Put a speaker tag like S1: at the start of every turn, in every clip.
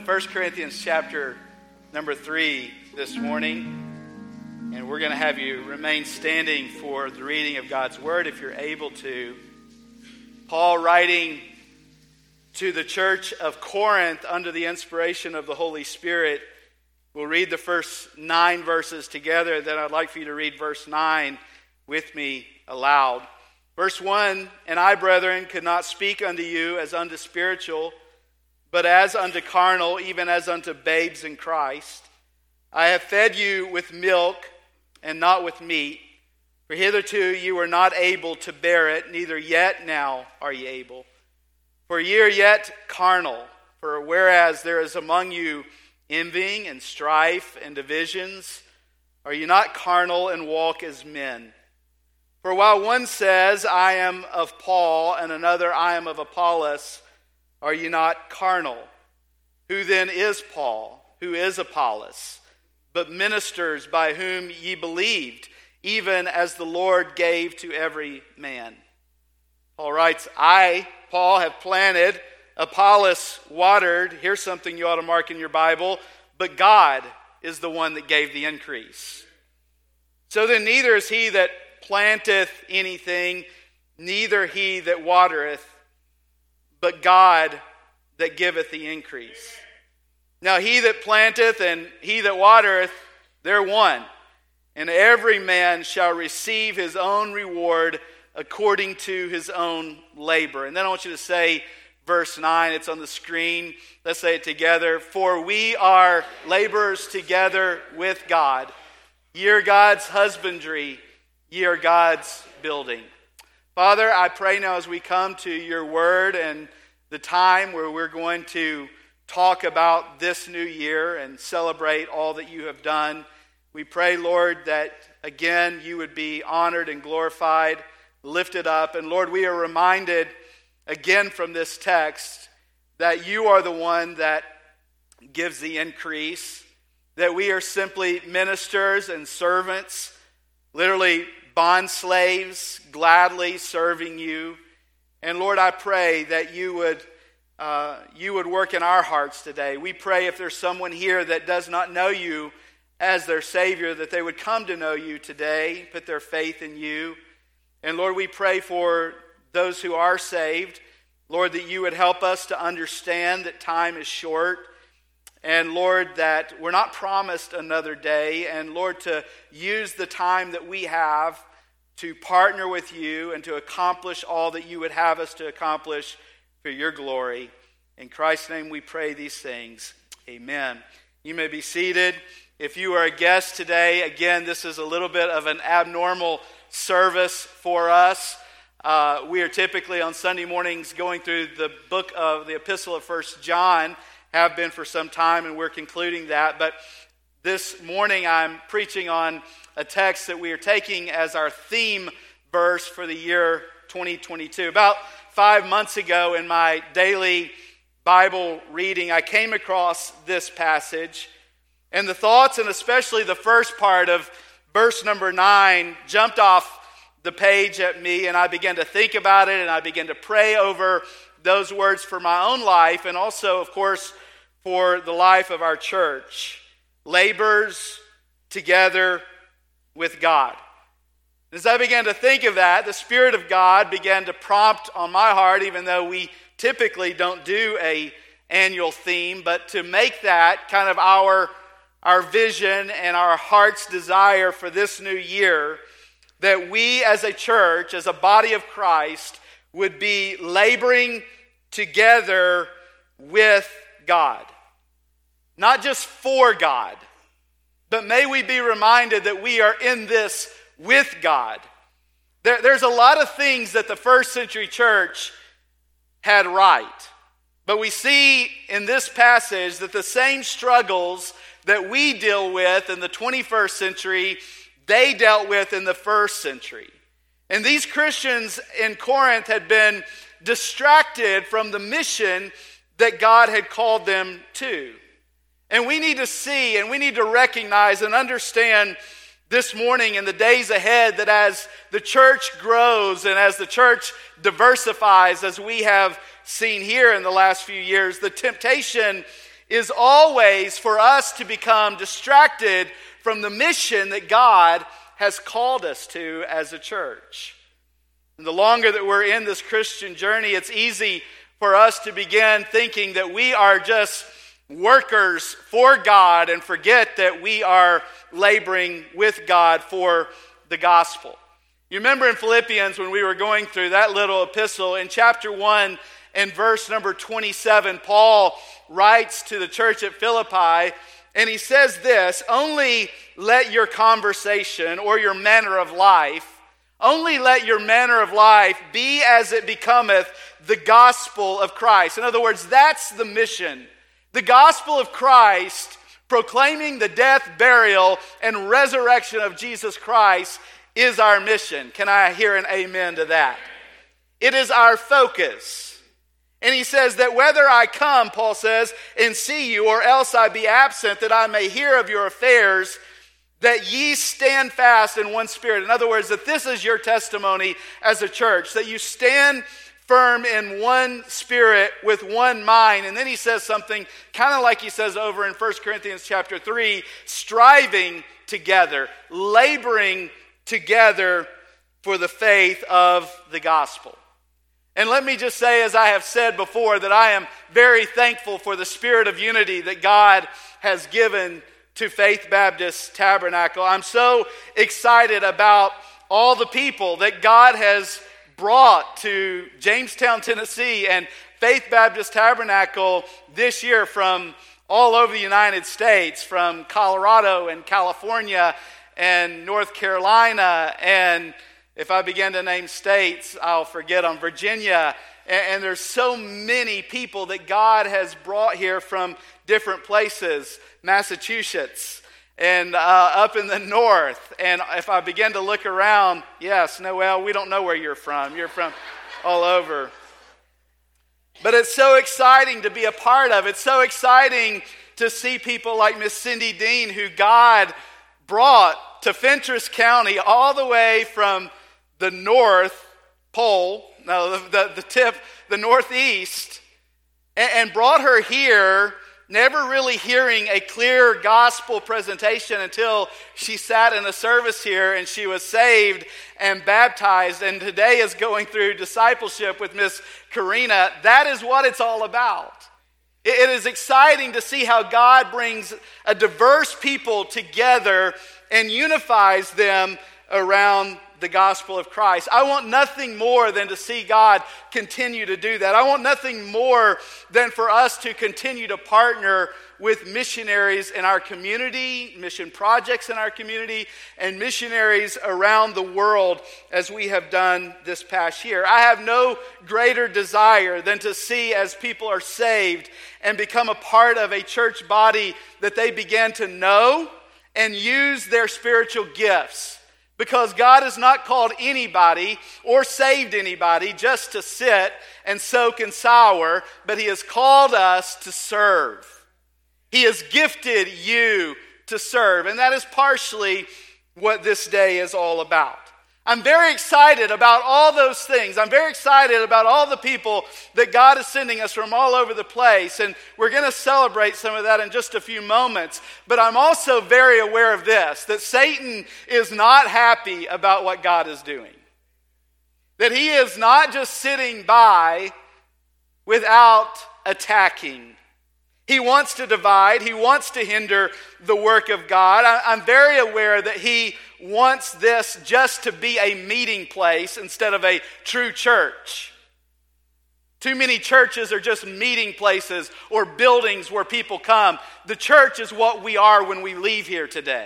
S1: 1 Corinthians chapter number 3 this morning, and we're going to have you remain standing for the reading of God's Word if you're able to. Paul, writing to the church of Corinth under the inspiration of the Holy Spirit, we'll read the first 9 verses together. Then I'd like for you to read verse 9 with me aloud. Verse 1, "And I, brethren, could not speak unto you as unto spiritual, but as unto carnal, even as unto babes in Christ. I have fed you with milk and not with meat, for hitherto you were not able to bear it, neither yet now are ye able. For ye are yet carnal, for whereas there is among you envying and strife and divisions, are ye not carnal and walk as men? For while one says, I am of Paul, and another, I am of Apollos, are ye not carnal? Who then is Paul? Who is Apollos? But ministers by whom ye believed, even as the Lord gave to every man." Paul writes, I, Paul, have planted, Apollos watered. Here's something you ought to mark in your Bible. But God is the one that gave the increase. So then neither is he that planteth anything, neither he that watereth, but God that giveth the increase. Now he that planteth and he that watereth, they're one. And every man shall receive his own reward according to his own labor. And then I want you to say verse 9, it's on the screen. Let's say it together. For we are laborers together with God. Ye are God's husbandry, ye are God's building. Father, I pray now as we come to your word and the time where we're going to talk about this new year and celebrate all that you have done, we pray, Lord, that again you would be honored and glorified, lifted up. And Lord, we are reminded again from this text that you are the one that gives the increase, that we are simply ministers and servants, literally bond slaves, gladly serving you. And Lord, I pray that you would work in our hearts today. We pray if there's someone here that does not know you as their Savior, that they would come to know you today, put their faith in you. And Lord, we pray for those who are saved, Lord, that you would help us to understand that time is short. And Lord, that we're not promised another day. And Lord, to use the time that we have to partner with you and to accomplish all that you would have us to accomplish for your glory. In Christ's name we pray these things. Amen. You may be seated. If you are a guest today, again, this is a little bit of an abnormal service for us. We are typically on Sunday mornings going through the book of the Epistle of 1 John, have been for some time, and we're concluding that. But this morning I'm preaching on a text that we are taking as our theme verse for the year 2022. About 5 months ago in my daily Bible reading, I came across this passage, and the thoughts, and especially the first part of verse number 9, jumped off the page at me, and I began to think about it, and I began to pray over those words for my own life, and also, of course, for the life of our church. Labors together with God. As I began to think of that, the Spirit of God began to prompt on my heart, even though we typically don't do an annual theme, but to make that kind of our vision and our heart's desire for this new year, that we as a church, as a body of Christ, would be laboring together with God. Not just for God, but may we be reminded that we are in this with God. There's a lot of things that the first century church had right. But we see in this passage that the same struggles that we deal with in the 21st century, they dealt with in the first century. And these Christians in Corinth had been distracted from the mission that God had called them to. And we need to see and we need to recognize and understand this morning and the days ahead that as the church grows and as the church diversifies, as we have seen here in the last few years, the temptation is always for us to become distracted from the mission that God has called us to as a church. And the longer that we're in this Christian journey, it's easy for us to begin thinking that we are just workers for God and forget that we are laboring with God for the gospel. You remember in Philippians when we were going through that little epistle, in chapter 1 and verse number 27, Paul writes to the church at Philippi, and he says this, only let your conversation or your manner of life, only let your manner of life be as it becometh the gospel of Christ. In other words, that's the mission. The gospel of Christ, proclaiming the death, burial, and resurrection of Jesus Christ is our mission. Can I hear an amen to that? It is our focus. And he says that whether I come, Paul says, and see you, or else I be absent, that I may hear of your affairs, that ye stand fast in one spirit. In other words, that this is your testimony as a church, that you stand firm in one spirit with one mind. And then he says something kind of like he says over in 1 Corinthians chapter 3, striving together, laboring together for the faith of the gospel. And let me just say, as I have said before, that I am very thankful for the spirit of unity that God has given to Faith Baptist Tabernacle. I'm so excited about all the people that God has brought to Jamestown, Tennessee, and Faith Baptist Tabernacle this year from all over the United States, from Colorado and California and North Carolina, and if I begin to name states, I'll forget them, Virginia, and there's so many people that God has brought here from different places, Massachusetts, and up in the north. And if I begin to look around, yes, Noel, we don't know where you're from. You're from all over. But it's so exciting to be a part of. It's so exciting to see people like Miss Cindy Dean, who God brought to Fentress County all the way from the North Pole, the tip, the Northeast, and brought her here, never really hearing a clear gospel presentation until she sat in a service here and she was saved and baptized, and today is going through discipleship with Miss Karina. That is what it's all about. It is exciting to see how God brings a diverse people together and unifies them around the gospel of Christ. I want nothing more than to see God continue to do that. I want nothing more than for us to continue to partner with missionaries in our community, mission projects in our community, and missionaries around the world as we have done this past year. I have no greater desire than to see as people are saved and become a part of a church body that they begin to know and use their spiritual gifts. Because God has not called anybody or saved anybody just to sit and soak and sour, but He has called us to serve. He has gifted you to serve, and that is partially what this day is all about. I'm very excited about all those things. I'm very excited about all the people that God is sending us from all over the place, and we're going to celebrate some of that in just a few moments. But I'm also very aware of this, that Satan is not happy about what God is doing. That he is not just sitting by without attacking. He wants to divide. He wants to hinder the work of God. I'm very aware that he wants this just to be a meeting place instead of a true church. Too many churches are just meeting places or buildings where people come. The church is what we are when we leave here today.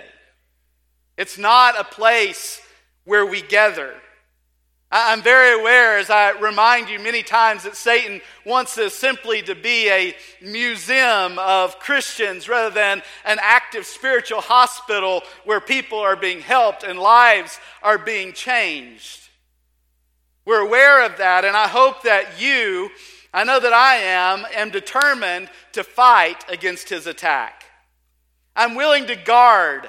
S1: It's not a place where we gather. I'm very aware, as I remind you many times, that Satan wants this simply to be a museum of Christians rather than an active spiritual hospital where people are being helped and lives are being changed. We're aware of that, and I hope that you, I know that I am determined to fight against his attack. I'm willing to guard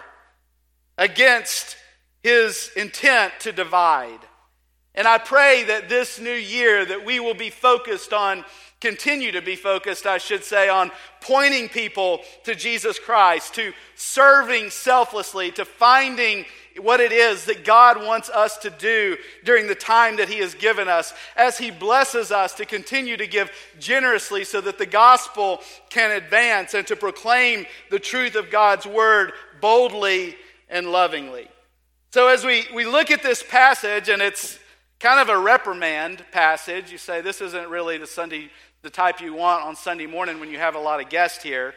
S1: against his intent to divide. And I pray that this new year that we will be focused on continue to be focused, I should say, on pointing people to Jesus Christ, to serving selflessly, to finding what it is that God wants us to do during the time that He has given us, as He blesses us to continue to give generously so that the gospel can advance and to proclaim the truth of God's word boldly and lovingly. So as we look at this passage, and it's kind of a reprimand passage, you say this isn't really the type you want on Sunday morning when you have a lot of guests here.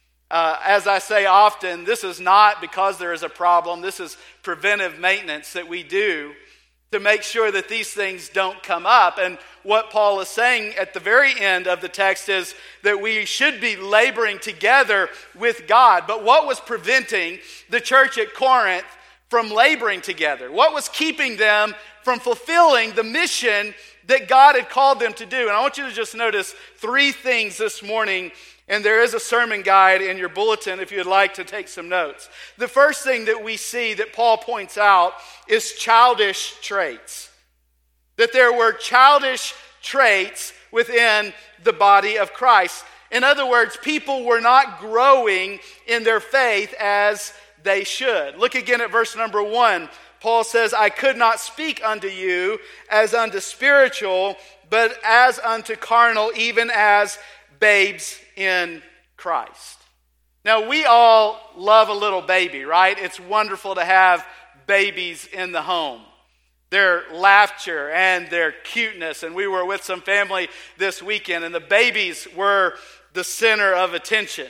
S1: As I say often, this is not because there is a problem. This is preventive maintenance that we do to make sure that these things don't come up. And what Paul is saying at the very end of the text is that we should be laboring together with God. But what was preventing the church at Corinth from laboring together? What was keeping them from fulfilling the mission that God had called them to do? And I want you to just notice 3 things this morning. And there is a sermon guide in your bulletin if you'd like to take some notes. The first thing that we see that Paul points out is childish traits. That there were childish traits within the body of Christ. In other words, people were not growing in their faith as they should. Look again at verse number 1. Paul says, I could not speak unto you as unto spiritual, but as unto carnal, even as babes in Christ. Now, we all love a little baby, right? It's wonderful to have babies in the home. Their laughter and their cuteness. And we were with some family this weekend, and the babies were the center of attention.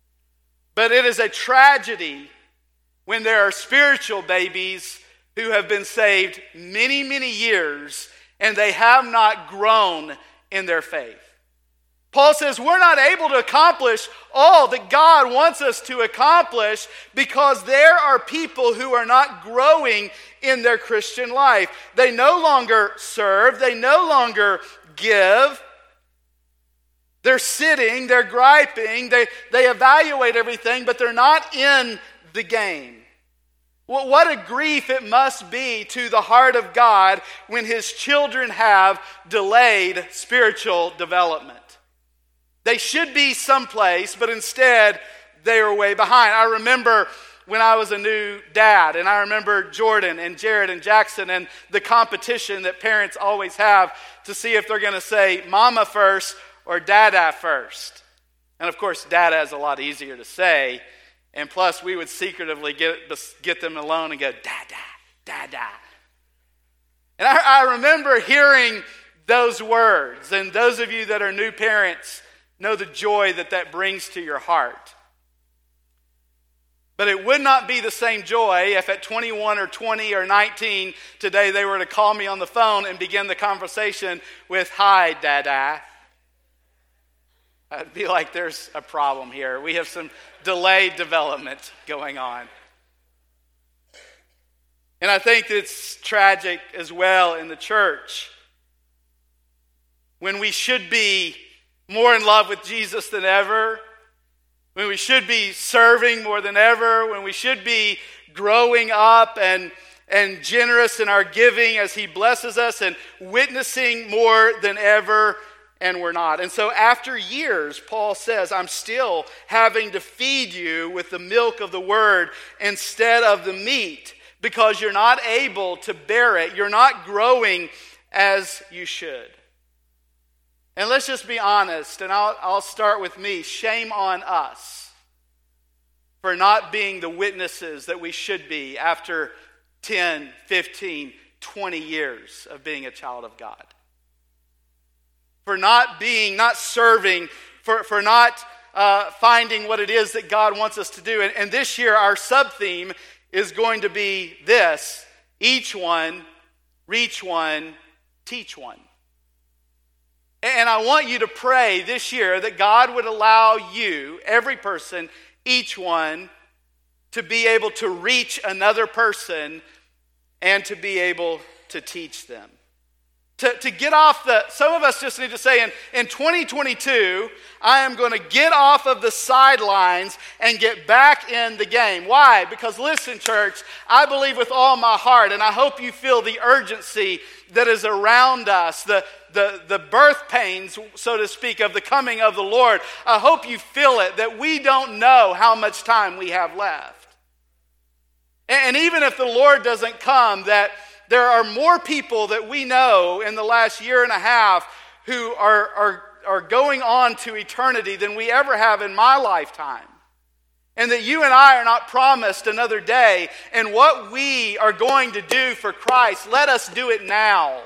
S1: But it is a tragedy when there are spiritual babies who have been saved many, many years, and they have not grown in their faith. Paul says we're not able to accomplish all that God wants us to accomplish because there are people who are not growing in their Christian life. They no longer serve. They no longer give. They're sitting. They're griping. They evaluate everything, but they're not in the game. Well, what a grief it must be to the heart of God when His children have delayed spiritual development. They should be someplace, but instead they are way behind. I remember when I was a new dad, and I remember Jordan and Jared and Jackson and the competition that parents always have to see if they're going to say mama first or dada first. And of course, dada is a lot easier to say. And plus, we would secretively get them alone and go, dada, dada. And I remember hearing those words. And those of you that are new parents know the joy that brings to your heart. But it would not be the same joy if at 21 or 20 or 19 today they were to call me on the phone and begin the conversation with, hi, Dada. I'd be like, there's a problem here. We have some delayed development going on. And I think it's tragic as well in the church when we should be more in love with Jesus than ever, when we should be serving more than ever, when we should be growing up and generous in our giving as He blesses us and witnessing more than ever, and we're not. And so after years, Paul says, I'm still having to feed you with the milk of the word instead of the meat because you're not able to bear it. You're not growing as you should. And let's just be honest, and I'll start with me. Shame on us for not being the witnesses that we should be after 10, 15, 20 years of being a child of God. For not serving, for not finding what it is that God wants us to do. And this year, our sub-theme is going to be this: each one, reach one, teach one. And I want you to pray this year that God would allow you, every person, each one, to be able to reach another person and to be able to teach them. To get off some of us just need to say in 2022, I am going to get off of the sidelines and get back in the game. Why? Because listen, church, I believe with all my heart, and I hope you feel the urgency that is around us, the birth pains, so to speak, of the coming of the Lord. I hope you feel it, that we don't know how much time we have left. And even if the Lord doesn't come, that there are more people that we know in the last year and a half who are going on to eternity than we ever have in my lifetime. And that you and I are not promised another day. And what we are going to do for Christ, let us do it now.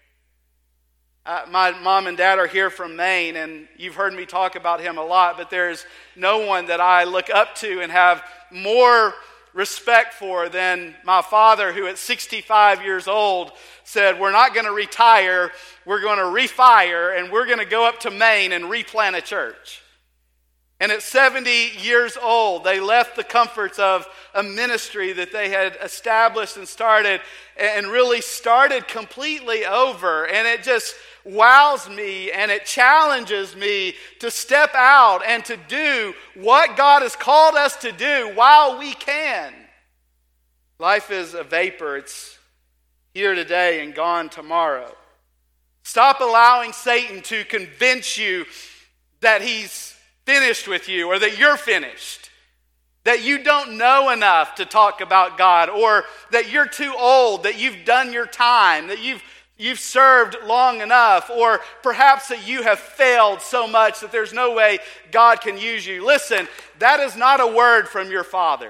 S1: My mom and dad are here from Maine, and you've heard me talk about him a lot, but there's no one that I look up to and have more respect for than my father, who at 65 years old said, we're not going to retire, we're going to refire, and we're going to go up to Maine and replant a church. And at 70 years old, they left the comforts of a ministry that they had established and started, and really started completely over. And it just wows me and it challenges me to step out and to do what God has called us to do while we can. Life is a vapor. It's here today and gone tomorrow. Stop allowing Satan to convince you that he's finished with you, or that you're finished, that you don't know enough to talk about God, or that you're too old, that you've done your time, that you've served long enough, or perhaps that you have failed so much that there's no way God can use you. Listen, that is not a word from your Father.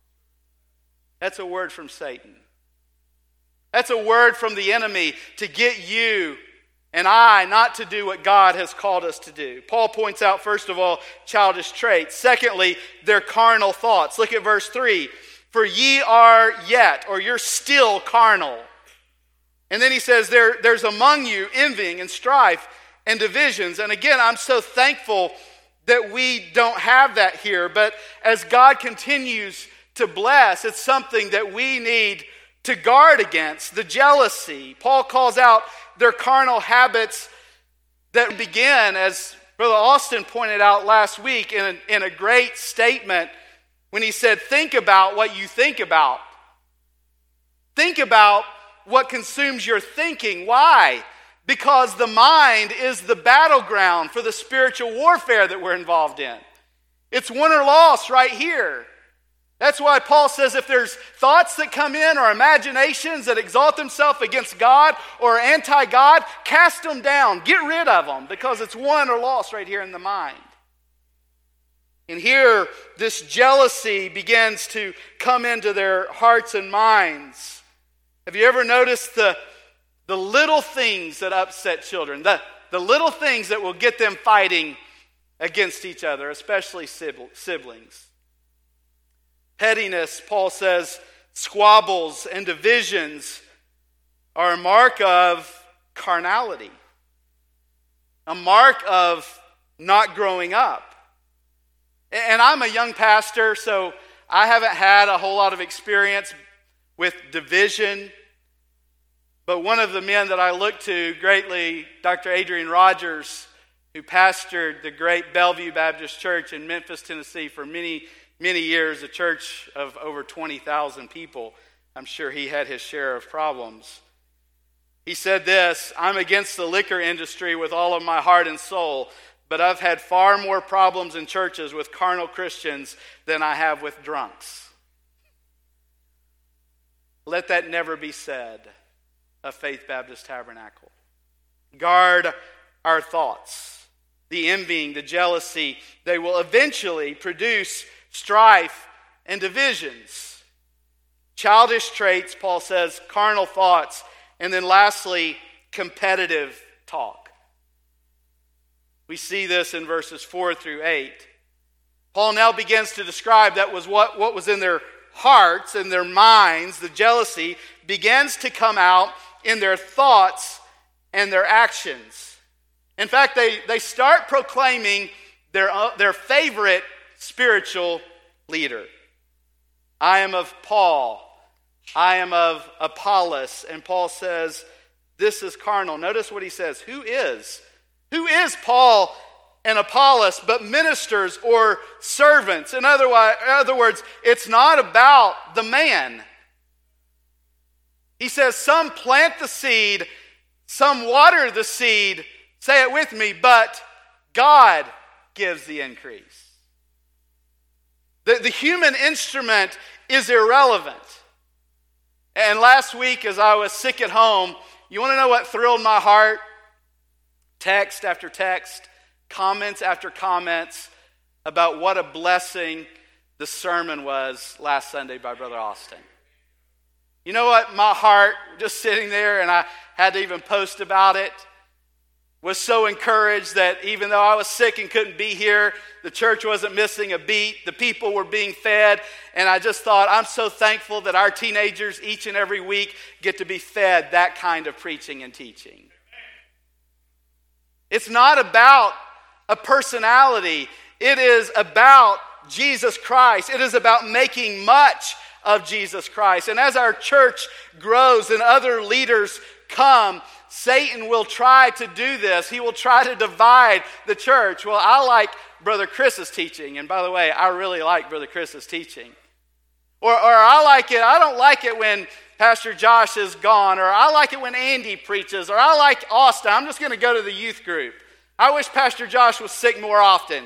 S1: That's a word from Satan. That's a word from the enemy to get you and I not to do what God has called us to do. Paul points out, first of all, childish traits. Secondly, their carnal thoughts. Look at verse 3. For ye are yet, or you're still carnal. And then he says, there's among you envying and strife and divisions. And again, I'm so thankful that we don't have that here. But as God continues to bless, it's something that we need to guard against. The jealousy. Paul calls out their carnal habits that begin, as Brother Austin pointed out last week in a great statement when he said, think about what you think about. Think about what consumes your thinking. Why? Because the mind is the battleground for the spiritual warfare that we're involved in. It's win or loss right here. That's why Paul says if there's thoughts that come in or imaginations that exalt themselves against God or anti-God, cast them down. Get rid of them, because it's won or lost right here in the mind. And here, this jealousy begins to come into their hearts and minds. Have you ever noticed the little things that upset children? The little things that will get them fighting against each other, especially siblings. Pettiness, Paul says, squabbles and divisions are a mark of carnality, a mark of not growing up. And I'm a young pastor, so I haven't had a whole lot of experience with division. But one of the men that I look to greatly, Dr. Adrian Rogers, who pastored the great Bellevue Baptist Church in Memphis, Tennessee for many years, a church of over 20,000 people. I'm sure he had his share of problems. He said this, I'm against the liquor industry with all of my heart and soul, but I've had far more problems in churches with carnal Christians than I have with drunks. Let that never be said of Faith Baptist Tabernacle. Guard our thoughts. The envying, the jealousy, they will eventually produce strife and divisions. Childish traits, Paul says, carnal thoughts, and then lastly, competitive talk. We see this in verses 4 through 8. Paul now begins to describe that was what was in their hearts and their minds. The jealousy begins to come out in their thoughts and their actions. In fact, they start proclaiming their favorite spiritual leader. I am of Paul. I am of Apollos. And Paul says, this is carnal. Notice what he says. Who is Paul and Apollos but ministers or servants? In other words, it's not about the man. He says some plant the seed, some water the seed, say it with me, but God gives the increase. The human instrument is irrelevant. And last week as I was sick at home, you want to know what thrilled my heart? Text after text, comments after comments about what a blessing the sermon was last Sunday by Brother Austin. You know what? My heart, just sitting there, and I had to even post about it, was so encouraged that even though I was sick and couldn't be here, the church wasn't missing a beat. The people were being fed. And I just thought, I'm so thankful that our teenagers each and every week get to be fed that kind of preaching and teaching. It's not about a personality. It is about Jesus Christ. It is about making much of Jesus Christ. And as our church grows and other leaders come, Satan will try to do this. He will try to divide the church. Well, I like Brother Chris's teaching. And by the way, I really like Brother Chris's teaching. Or I don't like it when Pastor Josh is gone. Or I like it when Andy preaches. Or I like Austin. I'm just going to go to the youth group. I wish Pastor Josh was sick more often.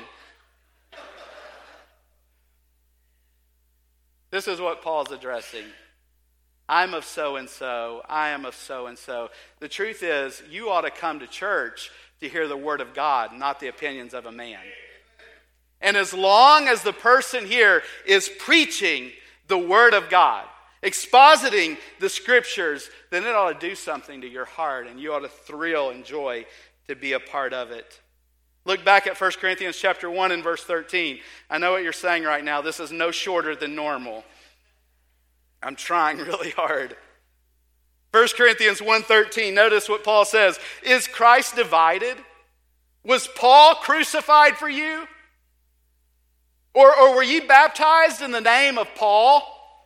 S1: This is what Paul's addressing. I'm of so-and-so. I am of so-and-so. The truth is, you ought to come to church to hear the word of God, not the opinions of a man. And as long as the person here is preaching the word of God, expositing the scriptures, then it ought to do something to your heart, and you ought to thrill and joy to be a part of it. Look back at 1 Corinthians chapter 1 and verse 13. I know what you're saying right now. This is no shorter than normal. I'm trying really hard. 1 Corinthians 1:13, notice what Paul says. Is Christ divided? Was Paul crucified for you? Or were you baptized in the name of Paul?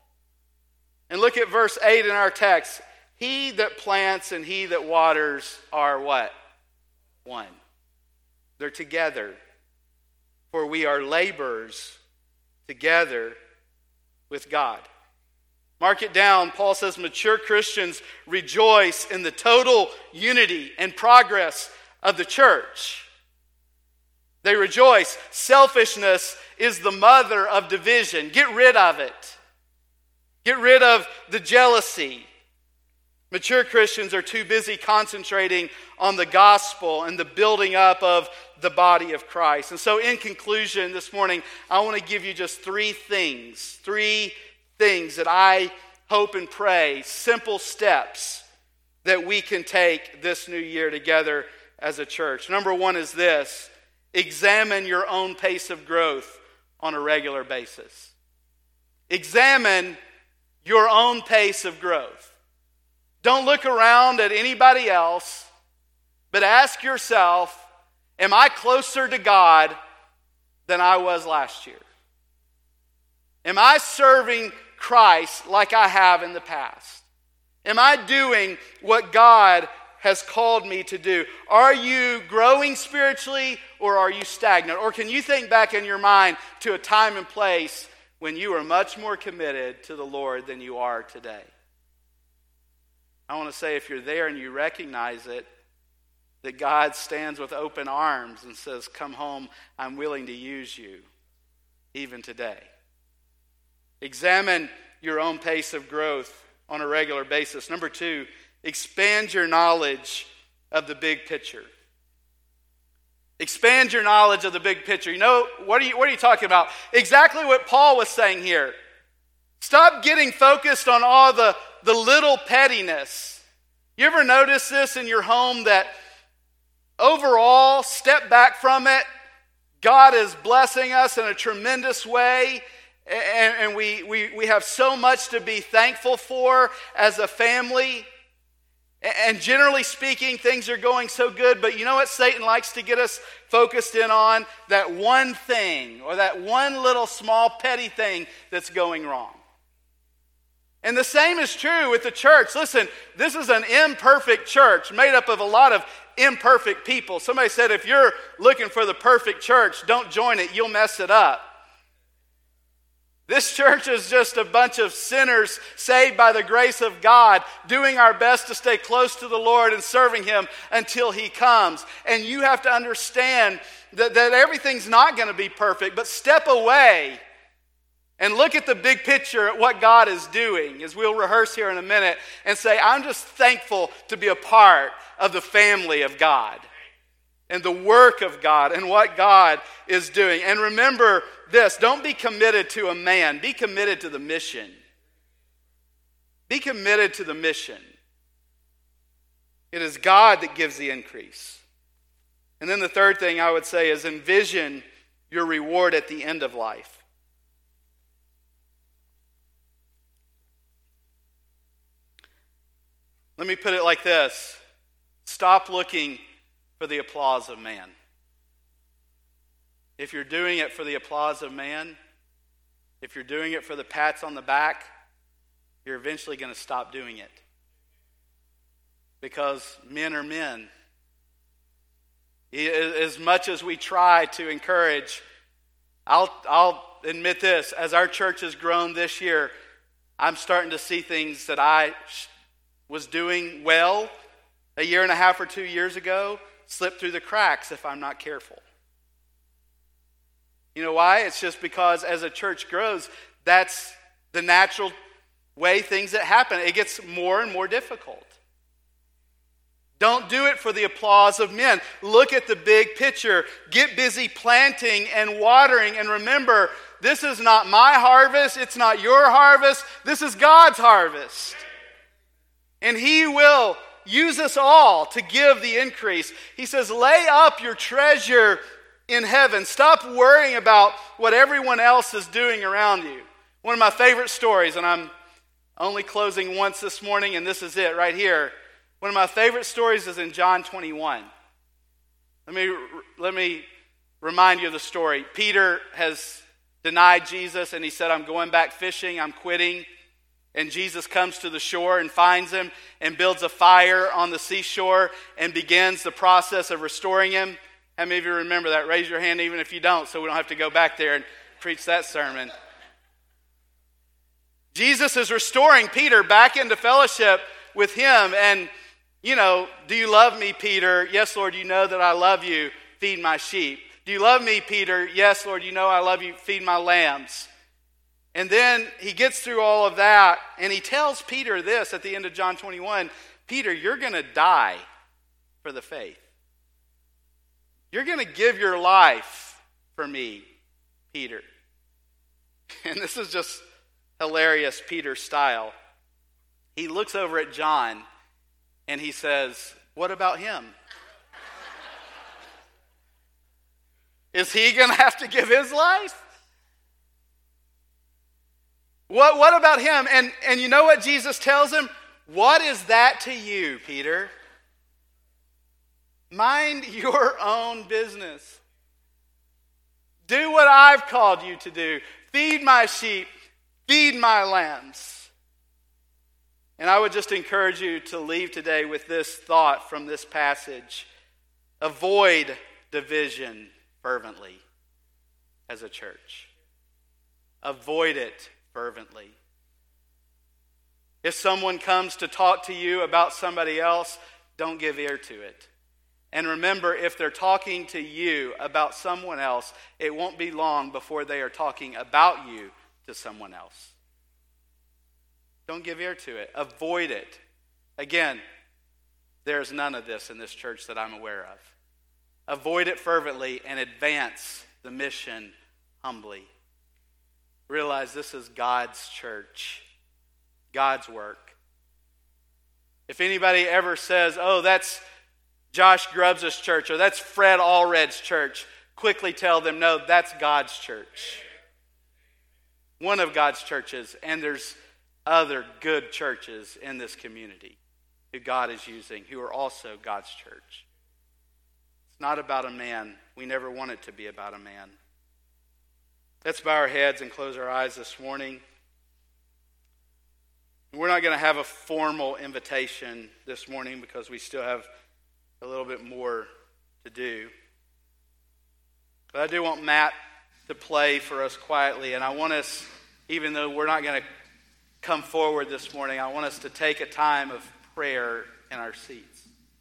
S1: And look at verse 8 in our text. He that plants and he that waters are what? One. They're together. For we are laborers together with God. Mark it down. Paul says mature Christians rejoice in the total unity and progress of the church. They rejoice. Selfishness is the mother of division. Get rid of it. Get rid of the jealousy. Mature Christians are too busy concentrating on the gospel and the building up of the body of Christ. And so in conclusion this morning, I want to give you just three things that I hope and pray, simple steps that we can take this new year together as a church. Number one is this: examine your own pace of growth on a regular basis. Examine your own pace of growth. Don't look around at anybody else, but ask yourself, am I closer to God than I was last year? Am I serving Christ like I have in the past? Am I doing what God has called me to do? Are you growing spiritually or are you stagnant? Or can you think back in your mind to a time and place when you were much more committed to the Lord than you are today? I want to say, if you're there and you recognize it, that God stands with open arms and says, come home, I'm willing to use you, even today. Examine your own pace of growth on a regular basis. Number two, expand your knowledge of the big picture. Expand your knowledge of the big picture. You know, what are you talking about? Exactly what Paul was saying here. Stop getting focused on all the little pettiness. You ever notice this in your home, that overall, step back from it, God is blessing us in a tremendous way, and we have so much to be thankful for as a family. And generally speaking, things are going so good, but you know what Satan likes to get us focused in on? That one thing, or that one little small petty thing that's going wrong. And the same is true with the church. Listen, this is an imperfect church made up of a lot of imperfect people. Somebody said, if you're looking for the perfect church, don't join it. You'll mess it up. This church is just a bunch of sinners saved by the grace of God, doing our best to stay close to the Lord and serving Him until He comes. And you have to understand that everything's not going to be perfect, but step away and look at the big picture at what God is doing, as we'll rehearse here in a minute, and say, I'm just thankful to be a part of the family of God and the work of God and what God is doing. And remember this, don't be committed to a man, be committed to the mission. Be committed to the mission. It is God that gives the increase. And then the third thing I would say is envision your reward at the end of life. Let me put it like this. Stop looking for the applause of man. If you're doing it for the applause of man, if you're doing it for the pats on the back, you're eventually going to stop doing it. Because men are men. As much as we try to encourage, I'll admit this, as our church has grown this year, I'm starting to see things that I was doing well a year and a half or 2 years ago slip through the cracks if I'm not careful. You know why? It's just because as a church grows, that's the natural way things that happen. It gets more and more difficult. Don't do it for the applause of men. Look at the big picture. Get busy planting and watering. And remember, this is not my harvest. It's not your harvest. This is God's harvest. And He will use us all to give the increase. He says, lay up your treasure in heaven. Stop worrying about what everyone else is doing around you. One of my favorite stories, and I'm only closing once this morning, and this is it right here. One of my favorite stories is in John 21. Let me remind you of the story. Peter has denied Jesus, and he said, I'm going back fishing, I'm quitting. And Jesus comes to the shore and finds him and builds a fire on the seashore and begins the process of restoring him. How many of you remember that? Raise your hand even if you don't, so we don't have to go back there and preach that sermon. Jesus is restoring Peter back into fellowship with him. And, do you love me, Peter? Yes, Lord, you know that I love you. Feed my sheep. Do you love me, Peter? Yes, Lord, you know I love you. Feed my lambs. And then he gets through all of that, and he tells Peter this at the end of John 21, Peter, you're going to die for the faith. You're going to give your life for me, Peter. And this is just hilarious Peter style. He looks over at John, and he says, what about him? Is he going to have to give his life? What about him? And you know what Jesus tells him? What is that to you, Peter? Mind your own business. Do what I've called you to do. Feed my sheep. Feed my lambs. And I would just encourage you to leave today with this thought from this passage. Avoid division fervently as a church. Avoid it fervently. If someone comes to talk to you about somebody else, don't give ear to it. And remember, if they're talking to you about someone else, it won't be long before they are talking about you to someone else. Don't give ear to it. Avoid it. Again, there's none of this in this church that I'm aware of. Avoid it fervently and advance the mission humbly. Realize this is God's church, God's work. If anybody ever says, oh, that's Josh Grubbs' church, or that's Fred Allred's church, quickly tell them, no, that's God's church. One of God's churches, and there's other good churches in this community who God is using, who are also God's church. It's not about a man. We never want it to be about a man. Let's bow our heads and close our eyes this morning. We're not going to have a formal invitation this morning because we still have a little bit more to do. But I do want Matt to play for us quietly, and I want us, even though we're not going to come forward this morning, I want us to take a time of prayer in our seats.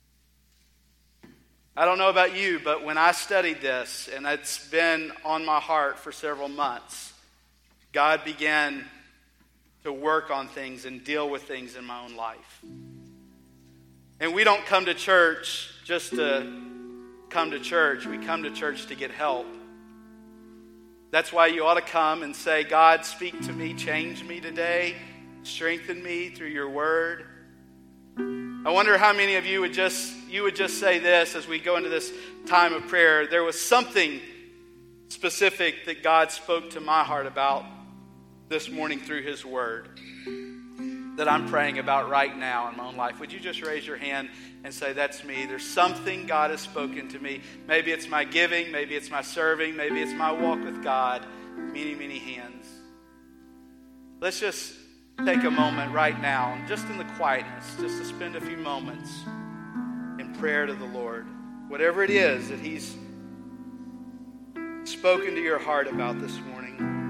S1: I don't know about you, but when I studied this, and it's been on my heart for several months, God began to work on things and deal with things in my own life. And we don't come to church just to come to church. We come to church to get help. That's why you ought to come and say, God, speak to me, change me today, strengthen me through your word. I wonder how many of you would just say this as we go into this time of prayer. There was something specific that God spoke to my heart about this morning through his word that I'm praying about right now in my own life. Would you just raise your hand and say, that's me. There's something God has spoken to me. Maybe it's my giving. Maybe it's my serving. Maybe it's my walk with God. Many, many hands. Let's just take a moment right now, just in the quietness, just to spend a few moments in prayer to the Lord. Whatever it is that he's spoken to your heart about this morning.